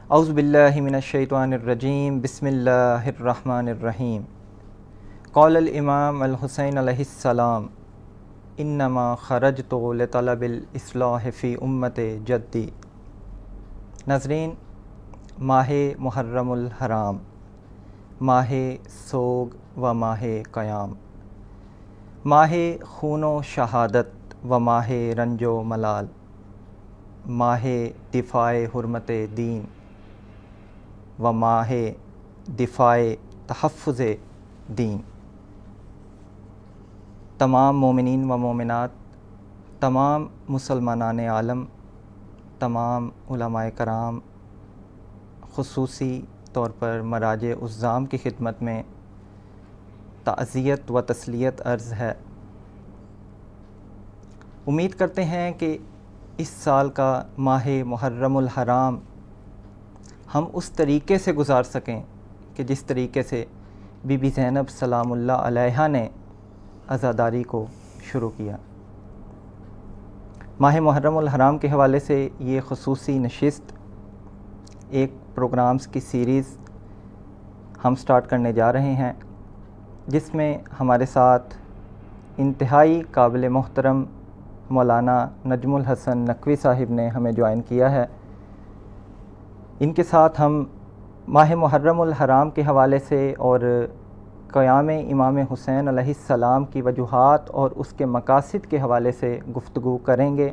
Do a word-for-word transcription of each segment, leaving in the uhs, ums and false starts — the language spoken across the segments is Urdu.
اعوذ باللہ من الشیطان الرجیم بسم اللہ الرحمن الرحیم قال الامام الحسین علیہ السلام انما خرجت لطلب الاصلاح فی امت جدی۔ ناظرین، ماہ محرم الحرام، ماہ سوگ و ماہ قیام، ماہ خون و شہادت و ماہ رنج و ملال، ماہ دفاع حرمت دین و ماہ دفاع تحفظ دین۔ تمام مومنین و مومنات، تمام مسلمانان عالم، تمام علماء کرام، خصوصی طور پر مراجع عظام کی خدمت میں تعزیت و تسلیت عرض ہے۔ امید کرتے ہیں کہ اس سال کا ماہ محرم الحرام ہم اس طریقے سے گزار سکیں کہ جس طریقے سے بی بی زینب سلام اللہ علیہا نے عزاداری کو شروع کیا۔ ماہ محرم الحرام کے حوالے سے یہ خصوصی نشست، ایک پروگرامز کی سیریز ہم سٹارٹ کرنے جا رہے ہیں، جس میں ہمارے ساتھ انتہائی قابل محترم مولانا نجم الحسن نقوی صاحب نے ہمیں جوائن کیا ہے۔ ان کے ساتھ ہم ماہ محرم الحرام کے حوالے سے اور قیام امام حسین علیہ السلام کی وجوہات اور اس کے مقاصد کے حوالے سے گفتگو کریں گے۔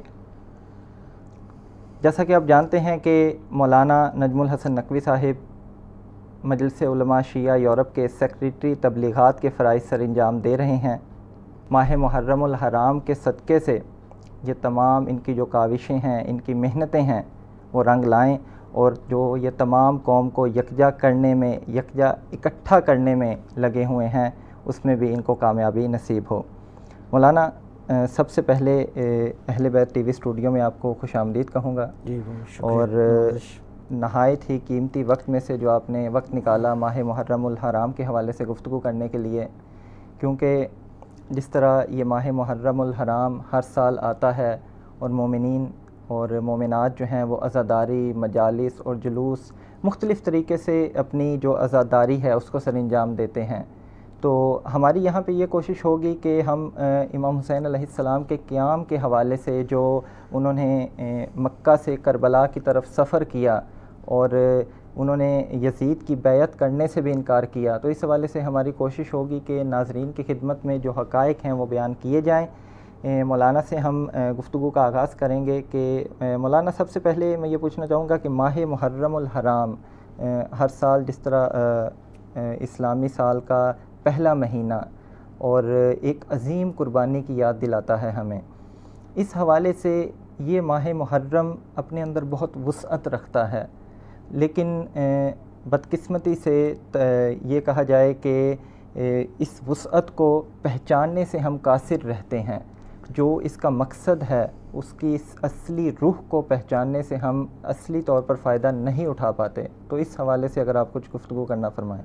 جیسا کہ آپ جانتے ہیں کہ مولانا نجم الحسن نقوی صاحب مجلس علماء شیعہ یورپ کے سیکریٹری تبلیغات کے فرائض سر انجام دے رہے ہیں۔ ماہ محرم الحرام کے صدقے سے یہ تمام ان کی جو کاوشیں ہیں، ان کی محنتیں ہیں، وہ رنگ لائیں اور جو یہ تمام قوم کو یکجا کرنے میں، یکجا اکٹھا کرنے میں لگے ہوئے ہیں، اس میں بھی ان کو کامیابی نصیب ہو۔ مولانا، سب سے پہلے اہل بیت ٹی وی اسٹوڈیو میں آپ کو خوش آمدید کہوں گا، جی اور نہایت ہی قیمتی وقت میں سے جو آپ نے وقت نکالا ماہ محرم الحرام کے حوالے سے گفتگو کرنے کے لیے، کیونکہ جس طرح یہ ماہ محرم الحرام ہر سال آتا ہے اور مومنین اور مومنات جو ہیں وہ عزاداری، مجالس اور جلوس مختلف طریقے سے اپنی جو عزاداری ہے اس کو سر انجام دیتے ہیں، تو ہماری یہاں پہ یہ کوشش ہوگی کہ ہم امام حسین علیہ السلام کے قیام کے حوالے سے، جو انہوں نے مکہ سے کربلا کی طرف سفر کیا اور انہوں نے یزید کی بیعت کرنے سے بھی انکار کیا، تو اس حوالے سے ہماری کوشش ہوگی کہ ناظرین کی خدمت میں جو حقائق ہیں وہ بیان کیے جائیں۔ مولانا سے ہم گفتگو کا آغاز کریں گے کہ مولانا، سب سے پہلے میں یہ پوچھنا چاہوں گا کہ ماہ محرم الحرام ہر سال جس طرح اسلامی سال کا پہلا مہینہ اور ایک عظیم قربانی کی یاد دلاتا ہے ہمیں، اس حوالے سے یہ ماہ محرم اپنے اندر بہت وسعت رکھتا ہے، لیکن بدقسمتی سے یہ کہا جائے کہ اس وسعت کو پہچاننے سے ہم قاصر رہتے ہیں، جو اس کا مقصد ہے، اس کی اس اصلی روح کو پہچاننے سے ہم اصلی طور پر فائدہ نہیں اٹھا پاتے، تو اس حوالے سے اگر آپ کچھ گفتگو کرنا فرمائیں۔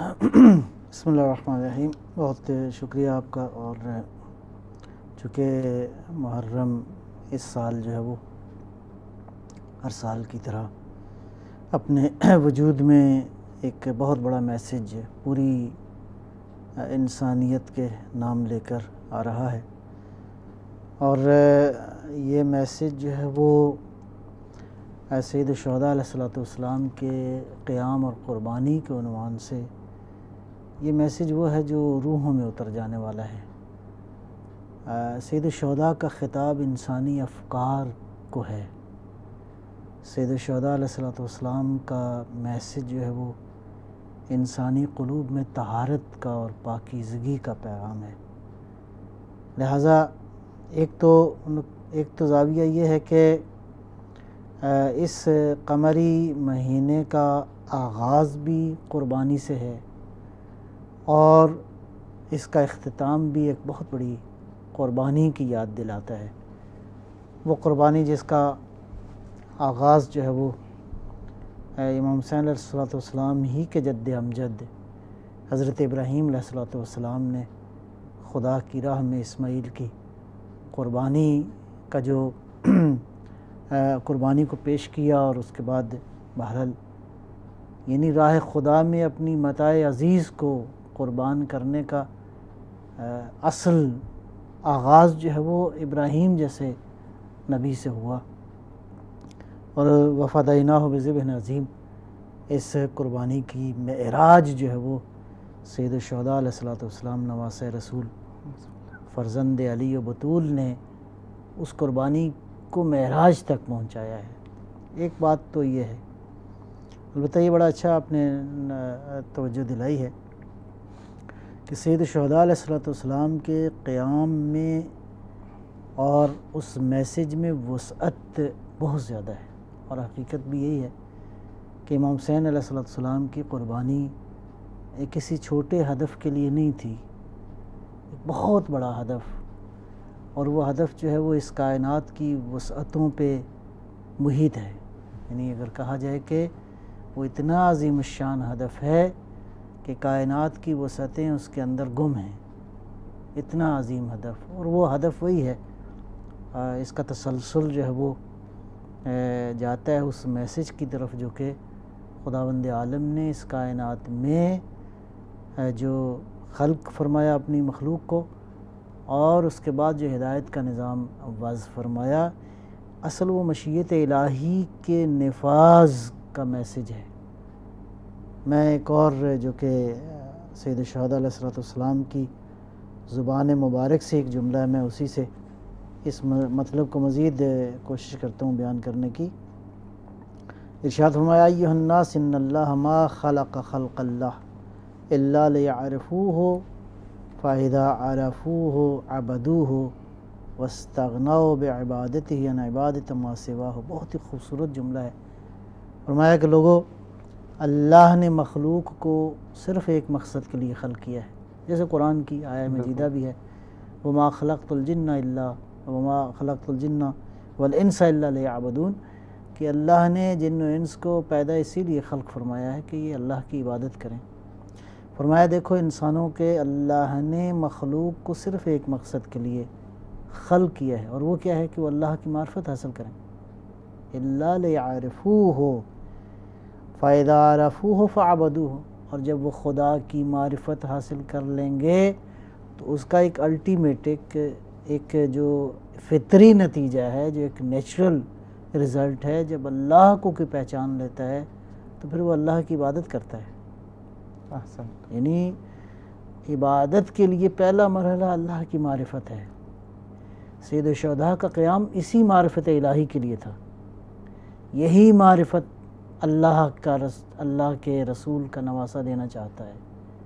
بسم اللہ الرحمن الرحیم۔ بہت شکریہ آپ کا، اور چونکہ محرم اس سال جو ہے وہ ہر سال کی طرح اپنے وجود میں ایک بہت بڑا میسج پوری انسانیت کے نام لے کر آ رہا ہے، اور یہ میسج جو ہے وہ سید الشہداء علیہ الصلوۃ والسلام کے قیام اور قربانی کے عنوان سے یہ میسج وہ ہے جو روحوں میں اتر جانے والا ہے۔ سید الشہداء کا خطاب انسانی افکار کو ہے۔ سید الشہداء علیہ الصلوۃ والسلام کا میسج جو ہے وہ انسانی قلوب میں طہارت کا اور پاکیزگی کا پیغام ہے۔ لہٰذا ایک تو ایک تو زاویہ یہ ہے کہ اس قمری مہینے کا آغاز بھی قربانی سے ہے، اور اس کا اختتام بھی ایک بہت بڑی قربانی کی یاد دلاتا ہے۔ وہ قربانی جس کا آغاز جو ہے وہ امام حسین علیہ الصلوۃ والسلام ہی کے جد امجد حضرت ابراہیم علیہ الصلوۃ والسلام نے خدا کی راہ میں اسماعیل کی قربانی کا جو قربانی کو پیش کیا، اور اس کے بعد بہرحال یعنی راہ خدا میں اپنی متاع عزیز کو قربان کرنے کا اصل آغاز جو ہے وہ ابراہیم جیسے نبی سے ہوا، اور وفدیناہ بذبح عظیم، اس قربانی کی معراج جو ہے وہ سید الشہداء علیہ الصلوۃ والسلام نواسہ رسول فرزند علی و بطول نے اس قربانی کو معراج تک پہنچایا ہے۔ ایک بات تو یہ ہے، البتہ یہ بڑا اچھا آپ نے توجہ دلائی ہے کہ سید الشہداء علیہ الصلوۃ والسلام کے قیام میں اور اس میسج میں وسعت بہت زیادہ ہے، اور حقیقت بھی یہی ہے کہ امام حسین علیہ الصلوۃ والسلام کی قربانی ایک کسی چھوٹے ہدف کے لیے نہیں تھی، ایک بہت بڑا ہدف، اور وہ ہدف جو ہے وہ اس کائنات کی وسعتوں پہ محیط ہے۔ یعنی اگر کہا جائے کہ وہ اتنا عظیم الشان ہدف ہے کہ کائنات کی وسعتیں اس کے اندر گم ہیں، اتنا عظیم ہدف، اور وہ ہدف وہی ہے، اس کا تسلسل جو ہے وہ جاتا ہے اس میسج کی طرف جو کہ خداوند عالم نے اس کائنات میں جو خلق فرمایا اپنی مخلوق کو، اور اس کے بعد جو ہدایت کا نظام وضع فرمایا، اصل وہ مشیت الہی کے نفاذ کا میسج ہے۔ میں ایک اور جو کہ سید الشہداء علیہ الصلوۃ والسلام کی زبان مبارک سے ایک جملہ ہے، میں اسی سے اس مطلب کو مزید کوشش کرتا ہوں بیان کرنے کی۔ ارشاد فرمایا ایھا الناس ان اللہ ما خلق خلق اللہ الا لیعرفوہ فاذا عرفوہ عبدوہ واستغنوا بعبادتہ عن عبادۃ ما سواہ۔ بہت ہی خوبصورت جملہ ہے۔ فرمایا کہ لوگوں، اللہ نے مخلوق کو صرف ایک مقصد کے لیے خلق کیا ہے، جیسے قرآن کی آیہ مجیدہ بھی ہے، وما خلقت الجن الا وما خلقت الجن والانس الا لیعبدون، کہ اللہ نے جن و انس کو پیدا اسی لیے خلق فرمایا ہے کہ یہ اللہ کی عبادت کریں۔ فرمایا دیکھو انسانوں کے اللہ نے مخلوق کو صرف ایک مقصد کے لیے خلق کیا ہے، اور وہ کیا ہے کہ وہ اللہ کی معرفت حاصل کریں۔ الا لیعرفوہ فاذا عرفوہ فعبدوہ، اور جب وہ خدا کی معرفت حاصل کر لیں گے تو اس کا ایک الٹیمیٹ ایک ایک جو فطری نتیجہ ہے، جو ایک نیچرل رزلٹ ہے، جب اللہ کو کوئی پہچان لیتا ہے تو پھر وہ اللہ کی عبادت کرتا ہے۔ احسن۔ یعنی عبادت کے لیے پہلا مرحلہ اللہ کی معرفت ہے۔ سید الشہداء کا قیام اسی معرفت الہی کے لیے تھا، یہی معرفت اللہ کا رس اللہ کے رسول کا نواسہ دینا چاہتا ہے۔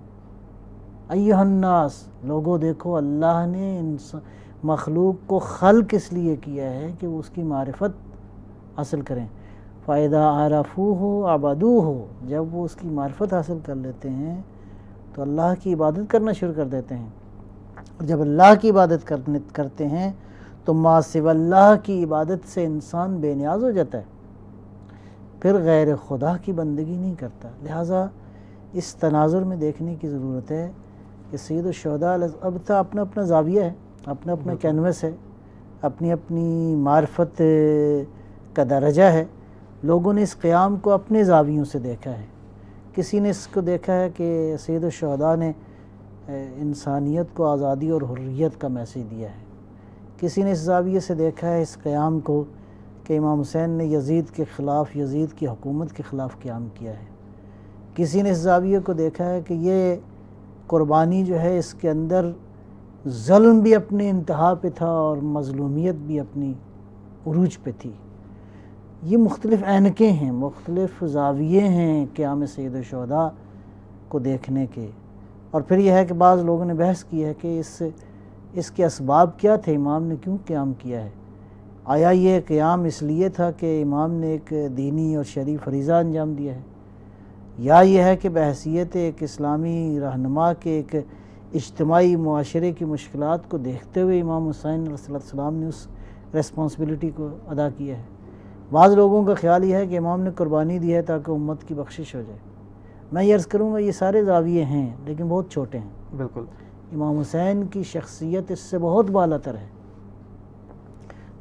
ایھا الناس، لوگوں دیکھو اللہ نے مخلوق کو خلق اس لیے کیا ہے کہ وہ اس کی معرفت حاصل کریں۔ فاذا عرفوہ عبدوہ، جب وہ اس کی معرفت حاصل کر لیتے ہیں تو اللہ کی عبادت کرنا شروع کر دیتے ہیں، اور جب اللہ کی عبادت کرنے کرتے ہیں تو ما سوی اللہ کی عبادت سے انسان بے نیاز ہو جاتا ہے، پھر غیر خدا کی بندگی نہیں کرتا۔ لہٰذا اس تناظر میں دیکھنے کی ضرورت ہے کہ سید الشہداء اب تو اپنا اپنا زاویہ ہے، اپنا اپنا کینوس ہے، اپنی اپنی معرفت کا درجہ ہے۔ لوگوں نے اس قیام کو اپنے زاویوں سے دیکھا ہے۔ کسی نے اس کو دیکھا ہے کہ سید الشہداء نے انسانیت کو آزادی اور حریت کا میسیج دیا ہے، کسی نے اس زاویے سے دیکھا ہے اس قیام کو کہ امام حسین نے یزید کے خلاف، یزید کی حکومت کے خلاف قیام کیا ہے، کسی نے اس زاویے کو دیکھا ہے کہ یہ قربانی جو ہے اس کے اندر ظلم بھی اپنے انتہا پہ تھا اور مظلومیت بھی اپنی عروج پہ تھی۔ یہ مختلف اینکیں ہیں، مختلف زاویے ہیں قیام سید الشہداء کو دیکھنے کے۔ اور پھر یہ ہے کہ بعض لوگوں نے بحث کی ہے کہ اس اس کے اسباب کیا تھے، امام نے کیوں قیام کیا ہے؟ آیا یہ قیام اس لیے تھا کہ امام نے ایک دینی اور شرعی فریضہ انجام دیا ہے، یا یہ ہے کہ بحیثیت ایک اسلامی رہنما کے ایک اجتماعی معاشرے کی مشکلات کو دیکھتے ہوئے امام حسین علیہ السلام نے اس ریسپانسبلٹی کو ادا کیا ہے؟ بعض لوگوں کا خیال یہ ہے کہ امام نے قربانی دی ہے تاکہ امت کی بخشش ہو جائے۔ میں یہ عرض کروں گا یہ سارے زاویے ہیں لیکن بہت چھوٹے ہیں۔ بالکل۔ امام حسین کی شخصیت اس سے بہت بالا تر ہے۔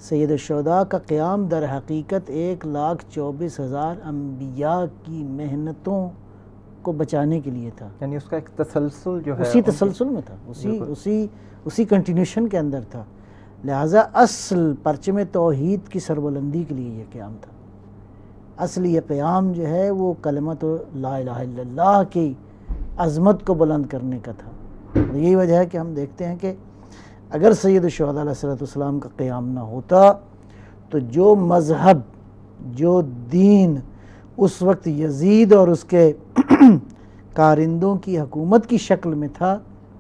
سید الشہداء کا قیام در حقیقت ایک لاکھ چوبیس ہزار انبیاء کی محنتوں کو بچانے کے لیے تھا، یعنی اس کا ایک تسلسل جو ہے اسی تسلسل میں تھا، اسی اسی اسی کنٹینیوشن کے اندر تھا، لہٰذا اصل پرچم توحید کی سربلندی کے لیے یہ قیام تھا۔ اصل یہ قیام جو ہے وہ کلمۃ لا الہ الا اللہ کی عظمت کو بلند کرنے کا تھا، اور یہی وجہ ہے کہ ہم دیکھتے ہیں کہ اگر سید الشہداء علیہ السلام کا قیام نہ ہوتا تو جو مذہب، جو دین اس وقت یزید اور اس کے کارندوں کی حکومت کی شکل میں تھا،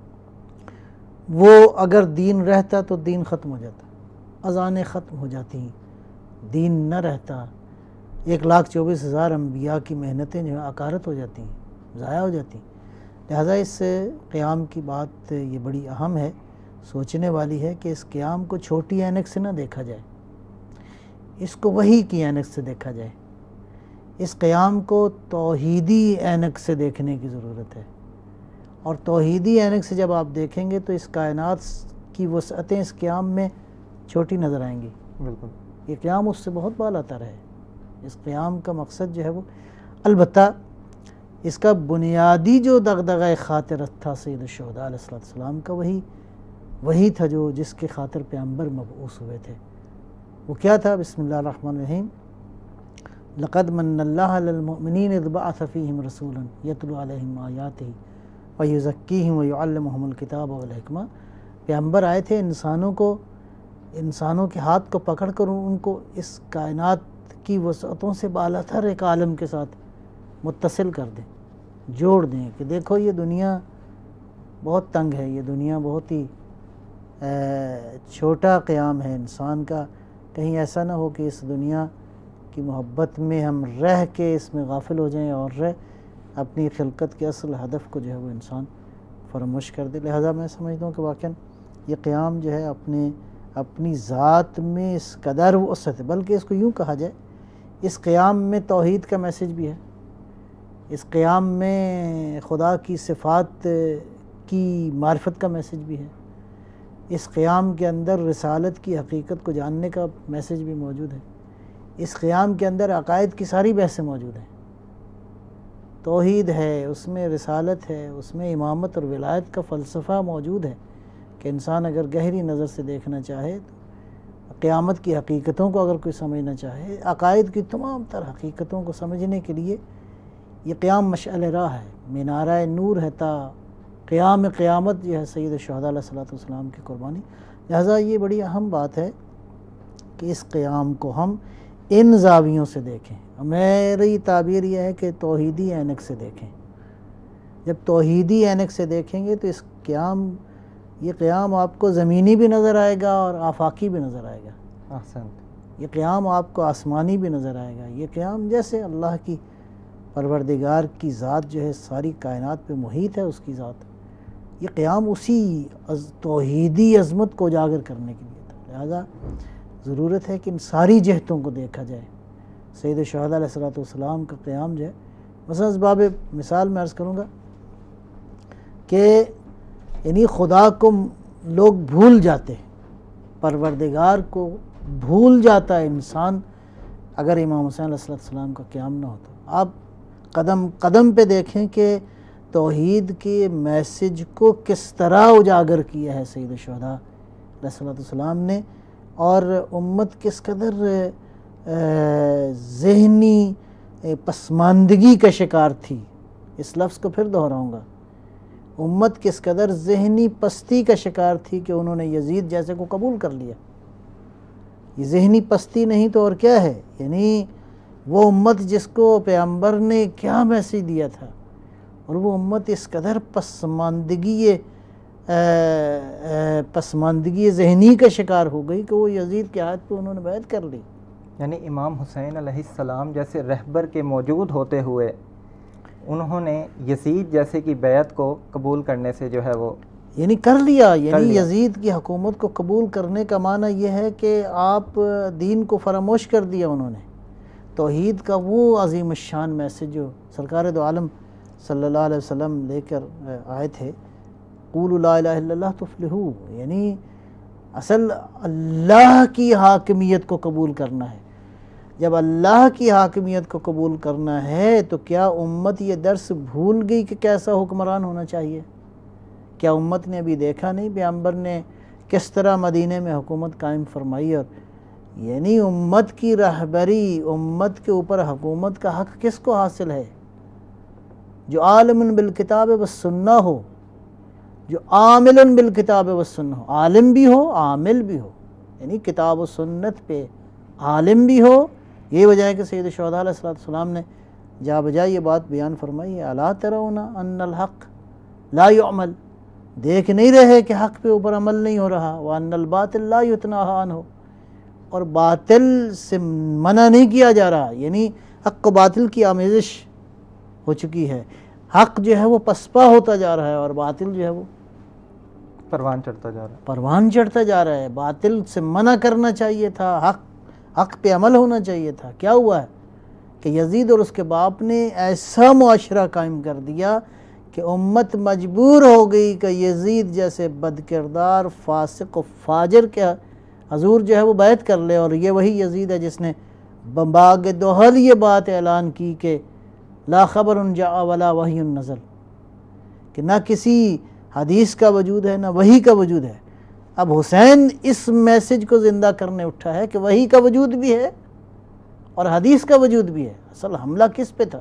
وہ اگر دین رہتا تو دین ختم ہو جاتا، اذانیں ختم ہو جاتی، دین نہ رہتا، ایک لاکھ چوبیس ہزار انبیاء کی محنتیں جو ہے عکارت ہو جاتی ہیں، ضائع ہو جاتی ہیں۔ لہٰذا اس قیام کی بات یہ بڑی اہم ہے، سوچنے والی ہے کہ اس قیام کو چھوٹی اینک سے نہ دیکھا جائے، اس کو وحی کی اینک سے دیکھا جائے، اس قیام کو توحیدی اینک سے دیکھنے کی ضرورت ہے، اور توحیدی اینک سے جب آپ دیکھیں گے تو اس کائنات کی وسعتیں اس قیام میں چھوٹی نظر آئیں گی۔ بالکل یہ قیام اس سے بہت بالا تر ہے۔ اس قیام کا مقصد جو ہے وہ، البتہ اس کا بنیادی جو دغدغہ خاطر تھا سید الشہداء علیہ السلام کا، وہی وہی تھا جو جس کے خاطر پیغمبر مبعوث ہوئے تھے۔ وہ کیا تھا؟ بسم اللہ الرحمن الرحیم، لقد من اللہ علی المؤمنین اذ بعث فیہم رسولا یتلو علیہم آیاتہ ویزکیہم ویعلمہم الکتاب والحکمہ۔ پیغمبر آئے تھے انسانوں کو، انسانوں کے ہاتھ کو پکڑ کر ان کو اس کائنات کی وسعتوں سے بالا تر ایک عالم کے ساتھ متصل کر دیں، جوڑ دیں کہ دیکھو یہ دنیا بہت تنگ ہے، یہ دنیا بہت ہی چھوٹا قیام ہے انسان کا، کہیں ایسا نہ ہو کہ اس دنیا کی محبت میں ہم رہ کے اس میں غافل ہو جائیں اور رہ اپنی خلقت کے اصل ہدف کو جو ہے وہ انسان فراموش کر دے۔ لہٰذا میں سمجھتا ہوں کہ واقعاً یہ قیام جو ہے اپنے اپنی ذات میں اس قدر وسعت ہے، بلکہ اس کو یوں کہا جائے اس قیام میں توحید کا میسج بھی ہے، اس قیام میں خدا کی صفات کی معرفت کا میسج بھی ہے، اس قیام کے اندر رسالت کی حقیقت کو جاننے کا میسج بھی موجود ہے، اس قیام کے اندر عقائد کی ساری بحثیں موجود ہیں، توحید ہے، اس میں رسالت ہے، اس میں امامت اور ولایت کا فلسفہ موجود ہے کہ انسان اگر گہری نظر سے دیکھنا چاہے تو قیامت کی حقیقتوں کو اگر کوئی سمجھنا چاہے، عقائد کی تمام تر حقیقتوں کو سمجھنے کے لیے یہ قیام مشعل راہ ہے، مینارہ نور ہے تا قیام قیامت جو ہے سید الشہداء علیہ السلام کی قربانی۔ لہٰذا یہ بڑی اہم بات ہے کہ اس قیام کو ہم ان زاویوں سے دیکھیں، میری تعبیر یہ ہے کہ توحیدی اینک سے دیکھیں۔ جب توحیدی اینک سے دیکھیں گے تو اس قیام یہ قیام آپ کو زمینی بھی نظر آئے گا اور آفاقی بھی نظر آئے گا، احسنت۔ یہ قیام آپ کو آسمانی بھی نظر آئے گا، یہ قیام جیسے اللہ کی پروردگار کی ذات جو ہے ساری کائنات پہ محیط ہے، اس کی ذات، یہ قیام اسی توحیدی عظمت کو اجاگر کرنے کے لیے تھا۔ لہذا ضرورت ہے کہ ان ساری جہتوں کو دیکھا جائے۔ سید الشہداء علیہ السلام کا قیام جو ہے، مثلا اس باب مثال میں عرض کروں گا کہ یعنی خدا کو لوگ بھول جاتے ہیں، پروردگار کو بھول جاتا ہے انسان اگر امام حسین علیہ السلام کا قیام نہ ہوتا۔ آپ قدم قدم پہ دیکھیں کہ توحید کے میسج کو کس طرح اجاگر کیا ہے سید الشہداء علیہ السلام نے، اور امت کس قدر ذہنی پسماندگی کا شکار تھی۔ اس لفظ کو پھر دہراؤں گا، امت کس قدر ذہنی پستی کا شکار تھی کہ انہوں نے یزید جیسے کو قبول کر لیا۔ یہ ذہنی پستی نہیں تو اور کیا ہے، یعنی وہ امت جس کو پیغمبر نے کیا میسج دیا تھا، اور وہ امت اس قدر پسماندگی پسماندگی ذہنی کا شکار ہو گئی کہ وہ یزید کے ہاتھ پہ انہوں نے بیعت کر لی۔ یعنی امام حسین علیہ السلام جیسے رہبر کے موجود ہوتے ہوئے انہوں نے یزید جیسے کی بیعت کو قبول کرنے سے جو ہے وہ یعنی کر لیا، یعنی یزید کی حکومت کو قبول کرنے کا معنی یہ ہے کہ آپ دین کو فراموش کر دیا انہوں نے۔ توحید کا وہ عظیم الشان میسج جو سرکار دو عالم صلی اللہ علیہ وسلم لے کر آئے تھے، قولوا لا الہ الا اللہ تفلحوا، یعنی اصل اللہ کی حاکمیت کو قبول کرنا ہے۔ جب اللہ کی حاکمیت کو قبول کرنا ہے تو کیا امت یہ درس بھول گئی کہ کیسا حکمران ہونا چاہیے؟ کیا امت نے ابھی دیکھا نہیں پیغمبر نے کس طرح مدینے میں حکومت قائم فرمائی؟ اور یعنی امت کی رہبری، امت کے اوپر حکومت کا حق کس کو حاصل ہے؟ جو عالم بالکتاب والسنہ ہو، جو عامل بالکتاب والسنہ ہو، عالم بھی ہو عامل بھی ہو، یعنی کتاب و سنت پہ عالم بھی ہو۔ یہ وجہ ہے کہ سید الشہداء علیہ السلام نے جا بجا یہ بات بیان فرمائی ہے، الا ترون ان الحق لا يعمل، دیکھ نہیں رہے کہ حق پہ اوپر عمل نہیں ہو رہا، وان الباطل لا يتناہى عنہ، اور باطل سے منع نہیں کیا جا رہا، یعنی حق و باطل کی آمیزش ہو چکی ہے، حق جو ہے وہ پسپا ہوتا جا رہا ہے اور باطل جو ہے وہ پروان چڑھتا جا رہا ہے پروان چڑھتا جا رہا ہے۔ باطل سے منع کرنا چاہیے تھا، حق حق پہ عمل ہونا چاہیے تھا۔ کیا ہوا ہے کہ یزید اور اس کے باپ نے ایسا معاشرہ قائم کر دیا کہ امت مجبور ہو گئی کہ یزید جیسے بد کردار فاسق و فاجر کے حضور جو ہے وہ بیعت کر لے، اور یہ وہی یزید ہے جس نے باغ دوحل یہ بات اعلان کی کہ لا خبر جاء ولا وحی نزل، کہ نہ کسی حدیث کا وجود ہے نہ وحی کا وجود ہے۔ اب حسین اس میسج کو زندہ کرنے اٹھا ہے کہ وحی کا وجود بھی ہے اور حدیث کا وجود بھی ہے۔ اصل حملہ کس پہ تھا؟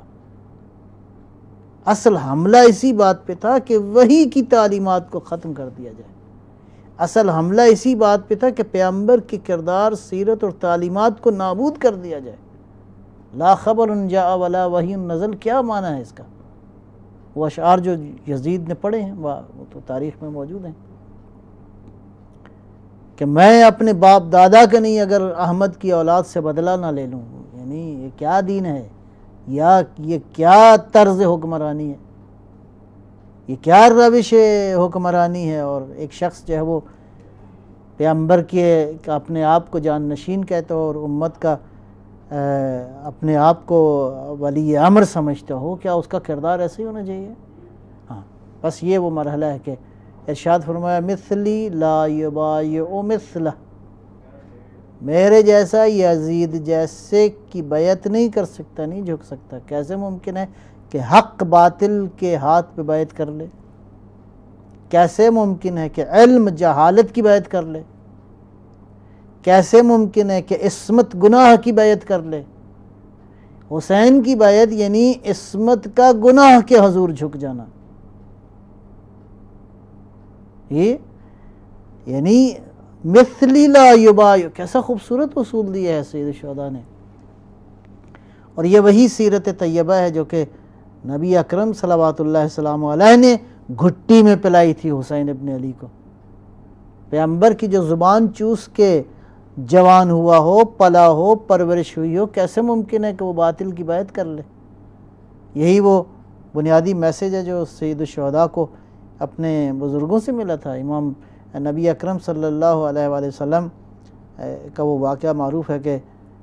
اصل حملہ اسی بات پہ تھا کہ وحی کی تعلیمات کو ختم کر دیا جائے، اصل حملہ اسی بات پہ تھا کہ پیغمبر کی کردار، سیرت اور تعلیمات کو نابود کر دیا جائے۔ لا خبر جاء ولا وحی نزل کیا معنی ہے اس کا؟ وہ اشعار جو یزید نے پڑھے ہیں وہ تو تاریخ میں موجود ہیں کہ میں اپنے باپ دادا کا نہیں اگر احمد کی اولاد سے بدلہ نہ لے لوں، یعنی یہ کیا دین ہے، یا یہ کیا طرز حکمرانی ہے، یہ کیا روش حکمرانی ہے۔ اور ایک شخص جو ہے وہ پیغمبر کے اپنے آپ کو جان نشین کہتا ہو اور امت کا اپنے آپ کو ولی امر سمجھتا ہو، کیا اس کا کردار ایسے ہی ہونا چاہیے؟ ہاں، بس یہ وہ مرحلہ ہے کہ ارشاد فرمایا مثلی لا یبایع مثلہ، میرے جیسا یزید جیسے کی بیعت نہیں کر سکتا، نہیں جھک سکتا۔ کیسے ممکن ہے کہ حق باطل کے ہاتھ پہ بیعت کر لے؟ کیسے ممکن ہے کہ علم جہالت کی بیعت کر لے؟ کیسے ممکن ہے کہ عصمت گناہ کی بیعت کر لے؟ حسین کی بیعت یعنی عصمت کا گناہ کے حضور جھک جانا، یہ یعنی مثلی لا یبایع، کیسا خوبصورت اصول دیا ہے سید الشہداء نے۔ اور یہ وہی سیرت طیبہ ہے جو کہ نبی اکرم صلوات اللہ السلام علیہ نے گھٹی میں پلائی تھی حسین ابن علی کو۔ پیغمبر کی جو زبان چوس کے جوان ہوا ہو، پلا ہو، پرورش ہوئی ہو، کیسے ممکن ہے کہ وہ باطل کی بیعت کر لے؟ یہی وہ بنیادی میسیج ہے جو سید الشہداء کو اپنے بزرگوں سے ملا تھا۔ امام نبی اکرم صلی اللہ علیہ وآلہ وسلم کا وہ واقعہ معروف ہے کہ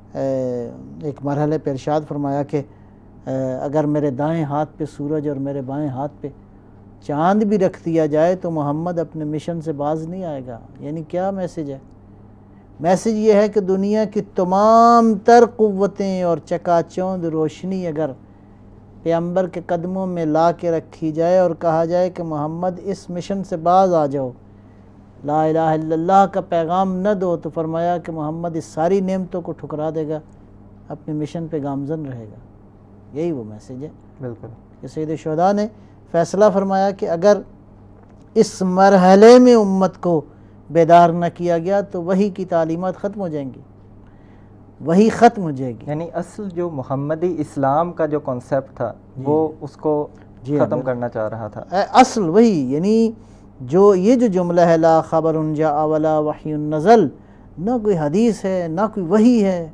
ایک مرحلے پہ ارشاد فرمایا کہ اگر میرے دائیں ہاتھ پہ سورج اور میرے بائیں ہاتھ پہ چاند بھی رکھ دیا جائے تو محمد اپنے مشن سے باز نہیں آئے گا۔ یعنی کیا میسیج ہے؟ میسیج یہ ہے کہ دنیا کی تمام تر قوتیں اور چکا چوند روشنی اگر پیغمبر کے قدموں میں لا کے رکھی جائے اور کہا جائے کہ محمد اس مشن سے باز آ جاؤ، لا الہ الا اللہ کا پیغام نہ دو، تو فرمایا کہ محمد اس ساری نعمتوں کو ٹھکرا دے گا، اپنے مشن پہ گامزن رہے گا۔ یہی وہ میسیج ہے بالکل کہ سید الشہداء نے فیصلہ فرمایا کہ اگر اس مرحلے میں امت کو بیدار نہ کیا گیا تو وحی کی تعلیمات ختم ہو جائیں گی، وہی ختم ہو جائے گی۔ یعنی اصل جو محمدی اسلام کا جو کانسیپٹ تھا وہ اس کو جی ختم کرنا چاہ رہا تھا۔ اصل وہی، یعنی جو یہ جو جملہ ہے لا خبر جاء ولا وحی نزل، نہ کوئی حدیث ہے نہ کوئی وحی ہے،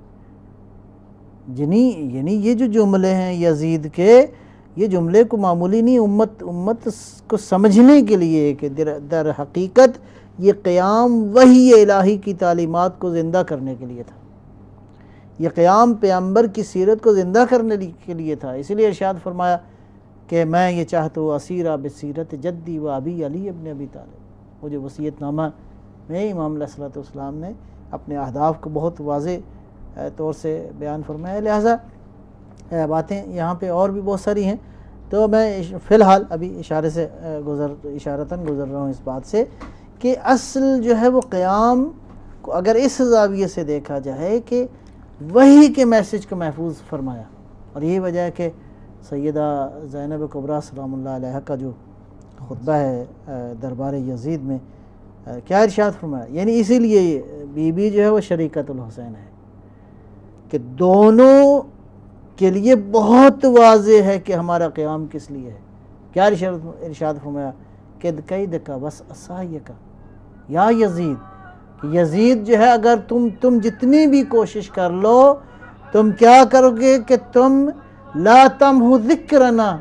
یعنی یعنی یہ جو جملے ہیں یزید کے، یہ جملے کو معمولی نہیں، امت امت کو سمجھنے کے لیے کہ در, در حقیقت یہ قیام وحی الہی کی تعلیمات کو زندہ کرنے کے لیے تھا، یہ قیام پیغمبر کی سیرت کو زندہ کرنے کے لیے تھا۔ اسی لیے ارشاد فرمایا کہ میں یہ چاہتا ہوں اسیرہ بسیرت جدی و ابی علی ابن ابی طالب، وہ جو وصیت نامہ میں امام علیہ الصلوۃ والسلام نے اپنے اہداف کو بہت واضح طور سے بیان فرمایا. لہٰذا باتیں یہاں پہ اور بھی بہت ساری ہیں، تو میں فی الحال ابھی اشارے سے گزر اشارتاً گزر رہا ہوں اس بات سے کہ اصل جو ہے وہ قیام کو اگر اس زاویے سے دیکھا جائے کہ وحی کے میسج کو محفوظ فرمایا. اور یہی وجہ ہے کہ سیدہ زینب کبریٰ سلام اللہ علیہ کا جو خطبہ ہے دربار یزید میں کیا ارشاد فرمایا، یعنی اسی لیے بی بی جو ہے وہ شریکت الحسین ہے کہ دونوں کے لیے بہت واضح ہے کہ ہمارا قیام کس لیے ہے. کیا ارشاد فرمایا کہ قید کا بس عصای کا یا یزید، کہ یزید جو ہے اگر تم تم جتنی بھی کوشش کر لو تم کیا کرو گے کہ تم لا تمحو ذکرنا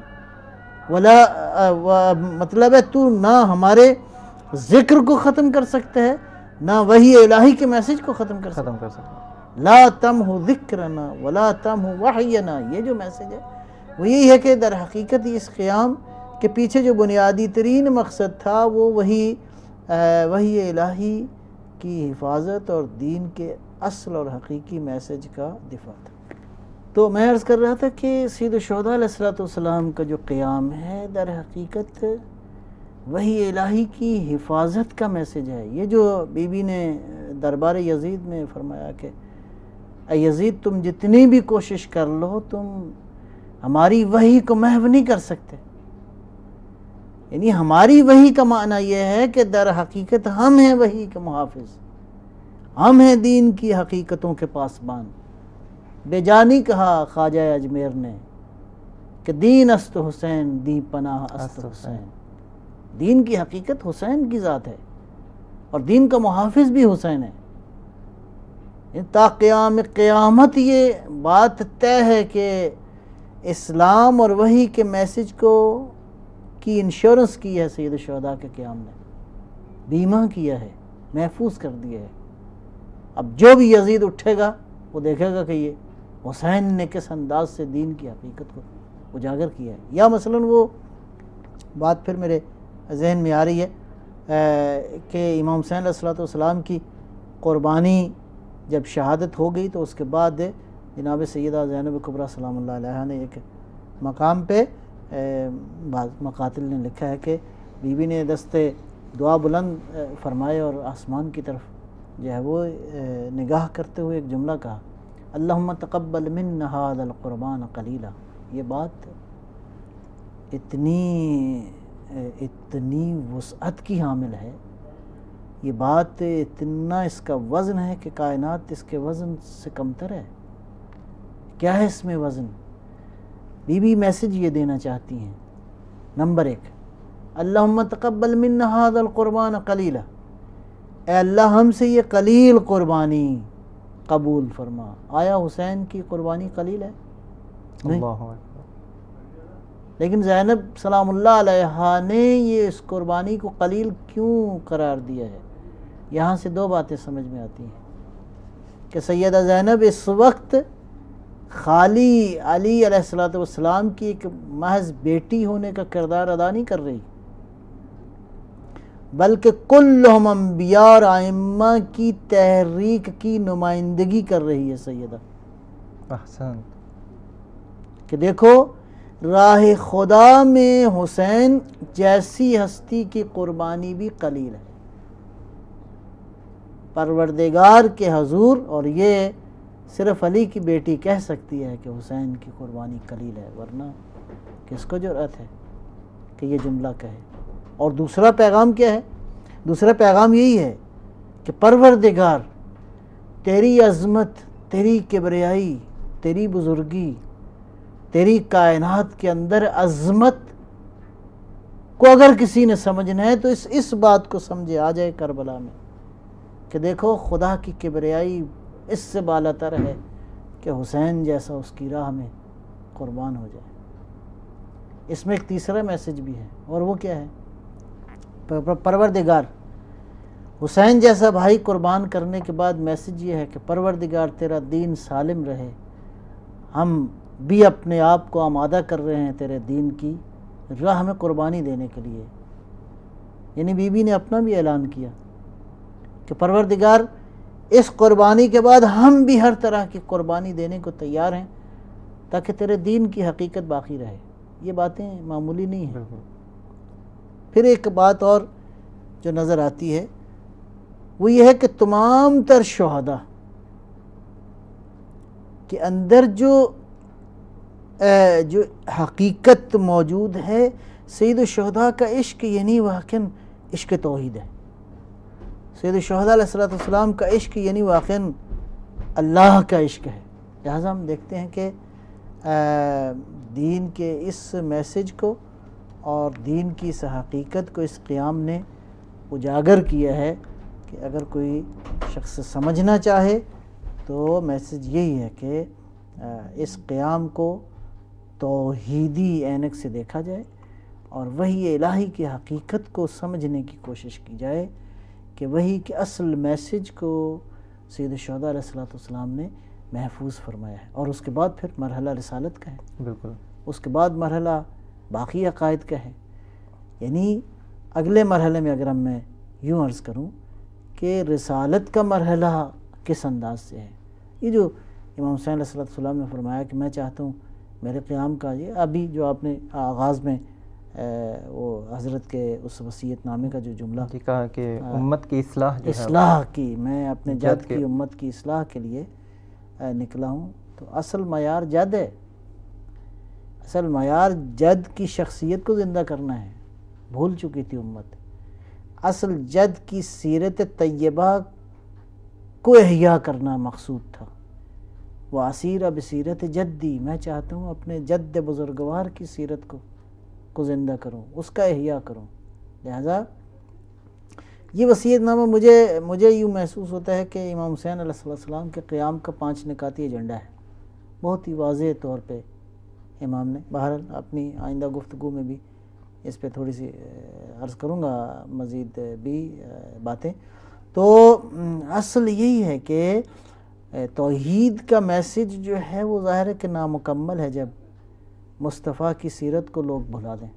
ولا مطلب ہے تو نہ ہمارے ذکر کو ختم کر سکتے ہیں نہ وحی الہی کے میسج کو ختم کر سکتے ختم کر سکتے. لا تمحو ذکرنا ولا تمحو وحینا، یہ جو میسج ہے وہ یہی ہے کہ در حقیقت اس قیام کے پیچھے جو بنیادی ترین مقصد تھا وہ وہی وحی الہی کی حفاظت اور دین کے اصل اور حقیقی میسج کا دفاع تھا. تو میں عرض کر رہا تھا کہ سید الشہداء علیہ الصلوۃ والسلام کا جو قیام ہے در حقیقت وحی الہی کی حفاظت کا میسج ہے. یہ جو بی بی نے دربار یزید میں فرمایا کہ اے یزید تم جتنی بھی کوشش کر لو تم ہماری وحی کو محو نہیں کر سکتے. یعنی ہماری وحی کا معنی یہ ہے کہ در حقیقت ہم ہیں وحی کے محافظ، ہم ہیں دین کی حقیقتوں کے پاسبان. بے جانی کہا خواجہ اجمیر نے کہ دین است حسین دی پناہ است حسین. دین کی حقیقت حسین کی ذات ہے اور دین کا محافظ بھی حسین ہے. تا قیام قیامت یہ بات طے ہے کہ اسلام اور وحی کے میسج کو کی انشورنس کی ہے سید الشہداء کے قیام نے، بیمہ کیا ہے، محفوظ کر دیا ہے. اب جو بھی یزید اٹھے گا وہ دیکھے گا کہ یہ حسین نے کس انداز سے دین کی حقیقت کو اجاگر کیا ہے. یا مثلاً وہ بات پھر میرے ذہن میں آ رہی ہے کہ امام حسین علیہ الصلوۃ والسلام کی قربانی جب شہادت ہو گئی تو اس کے بعد جناب سیدہ زینب کبریٰ سلام اللہ علیہ نے ایک مقام پہ بعض مقاتل نے لکھا ہے کہ بی بی نے دست دعا بلند فرمائے اور آسمان کی طرف جو ہے وہ نگاہ کرتے ہوئے ایک جملہ کہا، اللہم تقبل منا ھذا القربان قلیلا. یہ بات اتنی اتنی وسعت کی حامل ہے، یہ بات اتنا اس کا وزن ہے کہ کائنات اس کے وزن سے کمتر ہے. کیا ہے اس میں وزن؟ بی بی میسج یہ دینا چاہتی ہیں، نمبر ایک، اللہم تقبل منا ھذا القربان قلیلا، اے اللہ ہم سے یہ قلیل قربانی قبول فرما. آیا حسین کی قربانی قلیل ہے؟ نہیں. لیکن زینب سلام اللہ علیہ نے یہ اس قربانی کو قلیل کیوں قرار دیا ہے؟ یہاں سے دو باتیں سمجھ میں آتی ہیں کہ سیدہ زینب اس وقت خالی علی علیہ الصلوۃ والسلام کی ایک محض بیٹی ہونے کا کردار ادا نہیں کر رہی، بلکہ کلہم انبیاء اور ائمہ کی تحریک کی نمائندگی کر رہی ہے سیدہ. احسن. کہ دیکھو راہ خدا میں حسین جیسی ہستی کی قربانی بھی قلیل ہے پروردگار کے حضور، اور یہ صرف علی کی بیٹی کہہ سکتی ہے کہ حسین کی قربانی قلیل ہے، ورنہ کس کو جرأت ہے کہ یہ جملہ کہے. اور دوسرا پیغام کیا ہے؟ دوسرا پیغام یہی ہے کہ پروردگار تیری عظمت، تیری کبریائی، تیری بزرگی، تیری کائنات کے اندر عظمت کو اگر کسی نے سمجھنا ہے تو اس اس بات کو سمجھے آ جائے کربلا میں کہ دیکھو خدا کی کبریائی اس سے بالاتر ہے کہ حسین جیسا اس کی راہ میں قربان ہو جائے. اس میں ایک تیسرا میسج بھی ہے، اور وہ کیا ہے؟ پروردگار حسین جیسا بھائی قربان کرنے کے بعد میسج یہ ہے کہ پروردگار تیرا دین سالم رہے، ہم بھی اپنے آپ کو آمادہ کر رہے ہیں تیرے دین کی راہ میں قربانی دینے کے لیے. یعنی بی بی نے اپنا بھی اعلان کیا کہ پروردگار اس قربانی کے بعد ہم بھی ہر طرح کی قربانی دینے کو تیار ہیں تاکہ تیرے دین کی حقیقت باقی رہے. یہ باتیں معمولی نہیں ہیں. پھر ایک بات اور جو نظر آتی ہے وہ یہ ہے کہ تمام تر شہداء کے اندر جو جو حقیقت موجود ہے سید الشہداء کا عشق یعنی واقعاً عشق توحید ہے. سید الشہداء علیہ الصلوۃ والسلام کا عشق یعنی واقعاً اللہ کا عشق ہے. لہٰذا ہم دیکھتے ہیں کہ دین کے اس میسج کو اور دین کی اس حقیقت کو اس قیام نے اجاگر کیا ہے کہ اگر کوئی شخص سمجھنا چاہے تو میسج یہی ہے کہ اس قیام کو توحیدی عینک سے دیکھا جائے اور وحی الہی کی حقیقت کو سمجھنے کی کوشش کی جائے کہ وحی کے اصل میسج کو سید الشہداء علیہ الصلوۃ والسلام نے محفوظ فرمایا ہے. اور اس کے بعد پھر مرحلہ رسالت کا ہے. بالکل. اس کے بعد مرحلہ باقی عقائد کا ہے. یعنی اگلے مرحلے میں اگر ہم میں یوں عرض کروں کہ رسالت کا مرحلہ کس انداز سے ہے. یہ جو امام حسین علیہ السلام نے فرمایا کہ میں چاہتا ہوں میرے قیام کا, یہ ابھی جو آپ نے آغاز میں وہ حضرت کے اس وصیت نامے کا جو جملہ کہا کہ امت کی اصلاح جو اصلاح کی, میں اپنے جد کی امت کی اصلاح کے لیے نکلا ہوں. تو اصل معیار جد ہے. اصل معیار جد کی شخصیت کو زندہ کرنا ہے. بھول چکی تھی امت. اصل جد کی سیرت طیبہ کو احیاء کرنا مقصود تھا. واسیرہ بسیرت جدی, میں چاہتا ہوں اپنے جد بزرگوار کی سیرت کو کو زندہ کروں, اس کا احیاء کروں. لہذا یہ وصیت نامہ مجھے مجھے یوں محسوس ہوتا ہے کہ امام حسین علیہ السلام کے قیام کا پانچ نکاتی ایجنڈا ہے. بہت ہی واضح طور پہ امام نے, بہرحال اپنی آئندہ گفتگو میں بھی اس پہ تھوڑی سی عرض کروں گا مزید بھی باتیں. تو اصل یہی ہے کہ توحید کا میسج جو ہے وہ ظاہر ہے کہ نامکمل ہے جب مصطفیٰ کی سیرت کو لوگ بھلا دیں.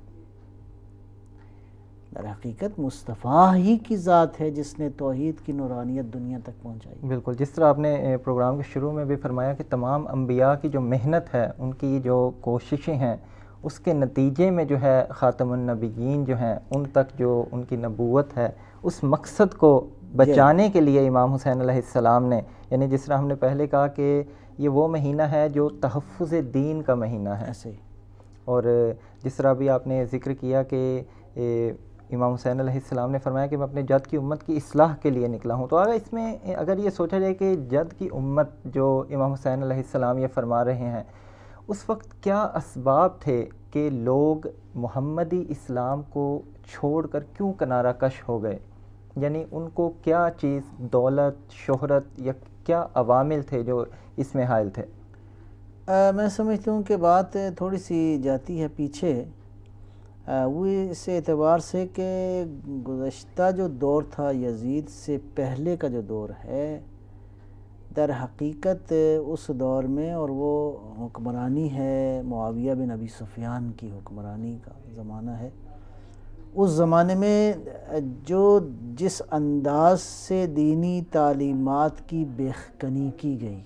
در حقیقت مصطفیٰ ہی کی ذات ہے جس نے توحید کی نورانیت دنیا تک پہنچائی. بالکل, جس طرح آپ نے پروگرام کے شروع میں بھی فرمایا کہ تمام انبیاء کی جو محنت ہے, ان کی جو کوششیں ہیں, اس کے نتیجے میں جو ہے خاتم النبیین جو ہیں ان تک جو ان کی نبوت ہے, اس مقصد کو بچانے کے لیے امام حسین علیہ السلام نے, یعنی جس طرح ہم نے پہلے کہا کہ یہ وہ مہینہ ہے جو تحفظ دین کا مہینہ ہے. ایسے ہی. اور جس طرح بھی آپ نے ذکر کیا کہ امام حسین علیہ السلام نے فرمایا کہ میں اپنے جد کی امت کی اصلاح کے لیے نکلا ہوں. تو اگر اس میں اگر یہ سوچا جائے کہ جد کی امت جو امام حسین علیہ السلام یہ فرما رہے ہیں, اس وقت کیا اسباب تھے کہ لوگ محمدی اسلام کو چھوڑ کر کیوں کنارہ کش ہو گئے؟ یعنی ان کو کیا چیز, دولت, شہرت یا کیا عوامل تھے جو اس میں حائل تھے؟ آ, میں سمجھتا ہوں کہ بات تھوڑی سی جاتی ہے پیچھے, آ, وہ اس اعتبار سے کہ گزشتہ جو دور تھا یزید سے پہلے کا جو دور ہے, در حقیقت اس دور میں, اور وہ حکمرانی ہے معاویہ بن ابی سفیان کی حکمرانی کا زمانہ ہے, اس زمانے میں جو جس انداز سے دینی تعلیمات کی بیخکنی کی گئی,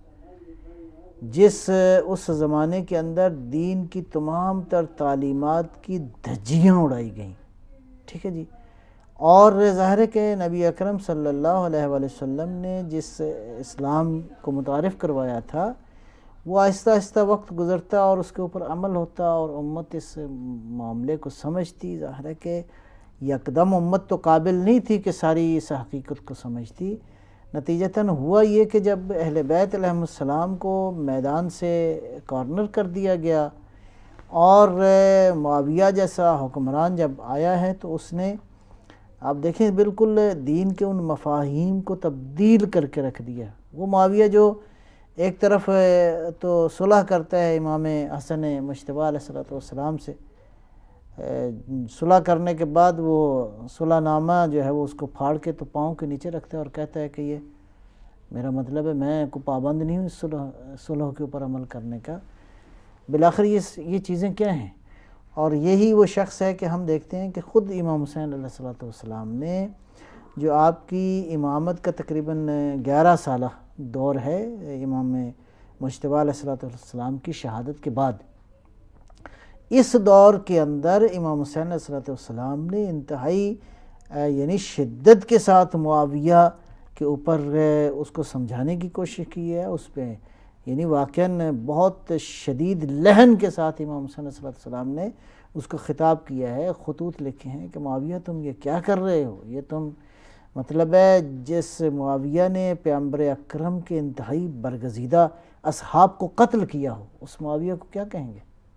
جس اس زمانے کے اندر دین کی تمام تر تعلیمات کی دھجیاں اڑائی گئیں, ٹھیک ہے جی, اور ظاہر ہے کہ نبی اکرم صلی اللہ علیہ وآلہ وسلم نے جس اسلام کو متعارف کروایا تھا وہ آہستہ آہستہ وقت گزرتا اور اس کے اوپر عمل ہوتا اور امت اس معاملے کو سمجھتی. ظاہر ہے کہ یکدم امت تو قابل نہیں تھی کہ ساری اس حقیقت کو سمجھتی. نتیجتاً ہوا یہ کہ جب اہل بیت علیہ السلام کو میدان سے کارنر کر دیا گیا اور معاویہ جیسا حکمران جب آیا ہے تو اس نے, آپ دیکھیں, بالکل دین کے ان مفاہیم کو تبدیل کر کے رکھ دیا. وہ معاویہ جو ایک طرف تو صلح کرتا ہے امام حسن مجتبیٰ علیہ السلام سے, صلح کرنے کے بعد وہ صلح نامہ جو ہے وہ اس کو پھاڑ کے تو پاؤں کے نیچے رکھتا ہے اور کہتا ہے کہ یہ میرا مطلب ہے میں کو پابند نہیں ہوں اس صلح صلح کے اوپر عمل کرنے کا. بالآخر یہ یہ چیزیں کیا ہیں؟ اور یہی وہ شخص ہے کہ ہم دیکھتے ہیں کہ خود امام حسین علیہ السلام نے جو آپ کی امامت کا تقریباً گیارہ سالہ دور ہے امام مجتبیٰ علیہ الصلوۃ والسلام کی شہادت کے بعد، اس دور کے اندر امام حسین علیہ الصلوۃ والسلام نے انتہائی یعنی شدت کے ساتھ معاویہ کے اوپر اس کو سمجھانے کی کوشش کی ہے، اس پہ یعنی واقعاً بہت شدید لہن کے ساتھ امام حسین علیہ الصلوۃ والسلام نے اس کو خطاب کیا ہے، خطوط لکھے ہیں کہ معاویہ تم یہ کیا کر رہے ہو، یہ تم مطلب ہے جس معاویہ نے پیغمبر اکرم کے انتہائی برگزیدہ اصحاب کو قتل کیا ہو، اس معاویہ کو کیا کہیں گے؟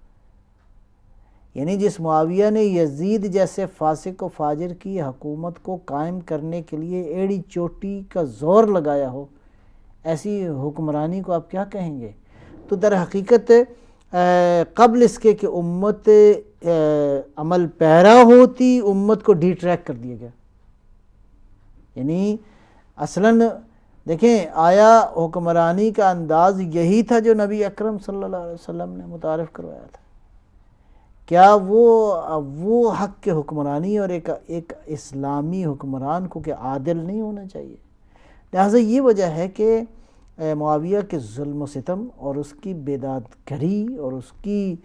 یعنی جس معاویہ نے یزید جیسے فاسق و فاجر کی حکومت کو قائم کرنے کے لیے ایڑی چوٹی کا زور لگایا ہو، ایسی حکمرانی کو آپ کیا کہیں گے؟ تو در حقیقت قبل اس کے کہ امت عمل پیرا ہوتی، امت کو ڈی ٹریک کر دیا گیا۔ یعنی اصلاً دیکھیں آیا حکمرانی کا انداز یہی تھا جو نبی اکرم صلی اللہ علیہ وسلم نے متعارف کروایا تھا؟ کیا وہ وہ حق کے حکمرانی اور ایک ایک اسلامی حکمران کو کہ عادل نہیں ہونا چاہیے؟ لہٰذا یہ وجہ ہے کہ معاویہ کے ظلم و ستم اور اس کی بیدادگری اور اس کی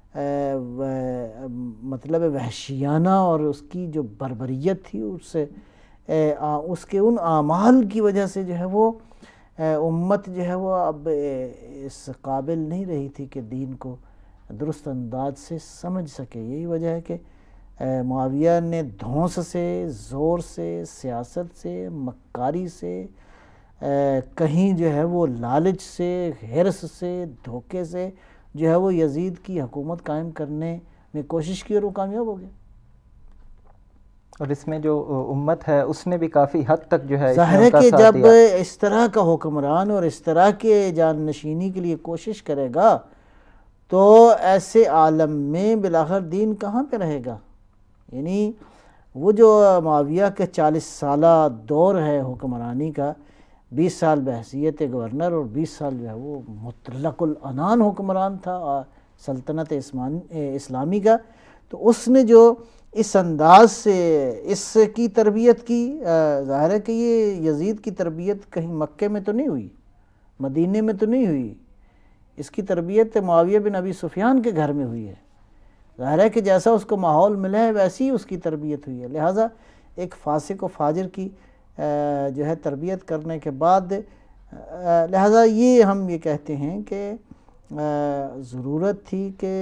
مطلب وحشیانہ اور اس کی جو بربریت تھی، اس سے اس کے ان اعمال کی وجہ سے جو ہے وہ امت جو ہے وہ اب اس قابل نہیں رہی تھی کہ دین کو درست انداز سے سمجھ سکے۔ یہی وجہ ہے کہ معاویہ نے دھونس سے، زور سے، سیاست سے، مکاری سے، کہیں جو ہے وہ لالچ سے، حرص سے، دھوکے سے جو ہے وہ یزید کی حکومت قائم کرنے میں کوشش کی اور وہ کامیاب ہو گیا۔ اور اس میں جو امت ہے اس نے بھی کافی حد تک جو ہے ظاہر ہے کہ جب اس طرح کا حکمران اور اس طرح کے جان نشینی کے لیے کوشش کرے گا تو ایسے عالم میں بالآخر دین کہاں پہ رہے گا؟ یعنی وہ جو معاویہ کے چالیس سالہ دور ہے حکمرانی کا، بیس سال بحیثیت گورنر اور بیس سال جو ہے وہ مطلق العنان حکمران تھا سلطنت اسلامی کا، تو اس نے جو اس انداز سے اس کی تربیت کی، ظاہر ہے کہ یہ یزید کی تربیت کہیں مکے میں تو نہیں ہوئی، مدینے میں تو نہیں ہوئی، اس کی تربیت معاویہ بن ابی سفیان کے گھر میں ہوئی ہے۔ ظاہر ہے کہ جیسا اس کو ماحول ملا ہے ویسی ہی اس کی تربیت ہوئی ہے، لہٰذا ایک فاسق و فاجر کی جو ہے تربیت کرنے کے بعد لہٰذا یہ ہم یہ کہتے ہیں کہ ضرورت تھی کہ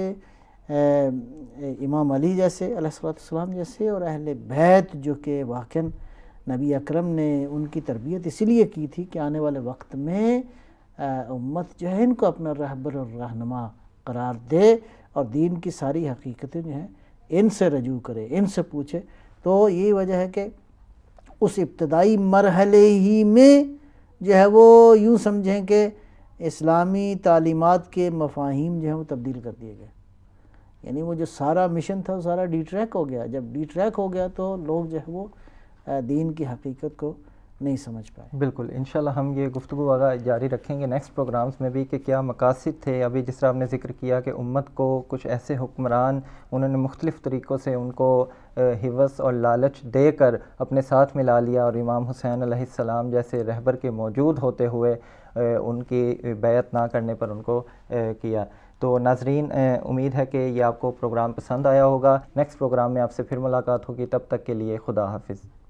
امام علی جیسے علیہ الصلوۃ والسلام جیسے اور اہل بیت جو کہ واقعاً نبی اکرم نے ان کی تربیت اسی لیے کی تھی کہ آنے والے وقت میں امت جو ہے ان کو اپنا رہبر اور رہنما قرار دے اور دین کی ساری حقیقتیں جو ہیں ان سے رجوع کرے، ان سے پوچھے۔ تو یہی وجہ ہے کہ اس ابتدائی مرحلے ہی میں جو ہے وہ یوں سمجھیں کہ اسلامی تعلیمات کے مفاہیم جو ہیں وہ تبدیل کر دیے گئے، یعنی وہ جو سارا مشن تھا وہ سارا ڈی ٹریک ہو گیا۔ جب ڈی ٹریک ہو گیا تو لوگ جو ہے وہ دین کی حقیقت کو نہیں سمجھ پائے۔ بالکل، انشاءاللہ ہم یہ گفتگو آگاہ جاری رکھیں گے نیکسٹ پروگرامز میں بھی کہ کیا مقاصد تھے۔ ابھی جس طرح آپ نے ذکر کیا کہ امت کو کچھ ایسے حکمران انہوں نے مختلف طریقوں سے ان کو ہوس اور لالچ دے کر اپنے ساتھ ملا لیا، اور امام حسین علیہ السلام جیسے رہبر کے موجود ہوتے ہوئے ان کی بیعت نہ کرنے پر ان کو کیا۔ تو ناظرین، امید ہے کہ یہ آپ کو پروگرام پسند آیا ہوگا۔ نیکسٹ پروگرام میں آپ سے پھر ملاقات ہوگی، تب تک کے لیے خدا حافظ۔